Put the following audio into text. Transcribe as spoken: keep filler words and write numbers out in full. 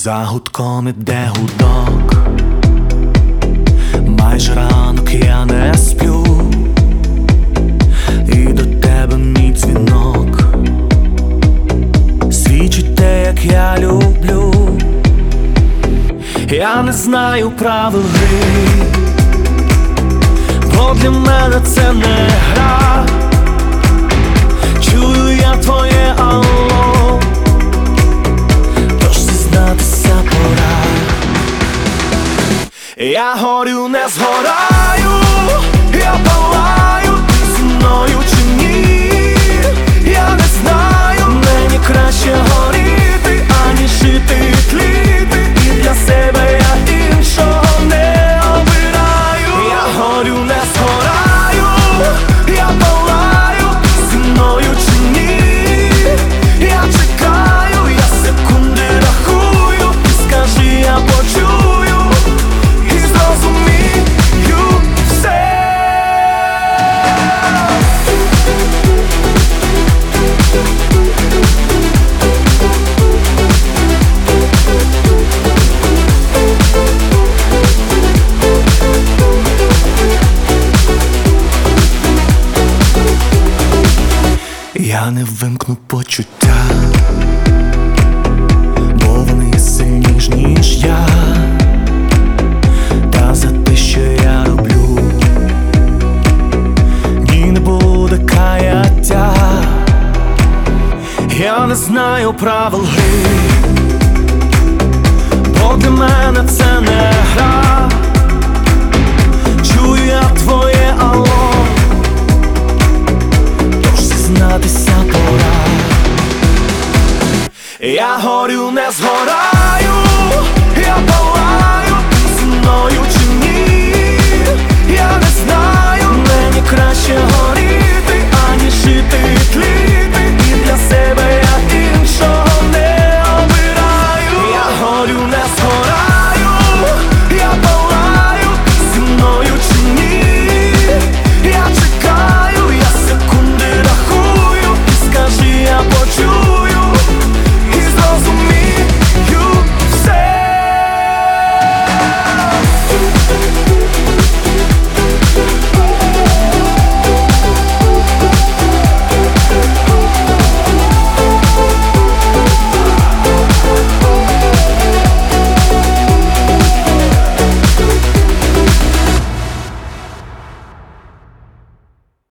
За гудком іде гудок, майже ранок, я не сплю, і до тебе мій дзвінок свідчить те, як я люблю. Я не знаю правил гри, бо для мене це не гра. Чую я твоє алло, тож зізнатися пора. Я горю, не згораю, я палаю, зі мною чи ні, я не знаю. Мені краще горіти, аніж жити і тліти, і для себе я іншого не обираю. Я горю, не згораю, я палаю, зі мною чи ні, я чекаю, я секунди рахую, ти скажи, я почую і зрозумію все. Я не вимкну почуття, бо вони сильніш, ніж я, та за те, що я роблю, ні, не буде каяття. Я не знаю правил гри, бо для мене це не гра. Чую я твоє алло, знатися пора. Я горю, не згораю.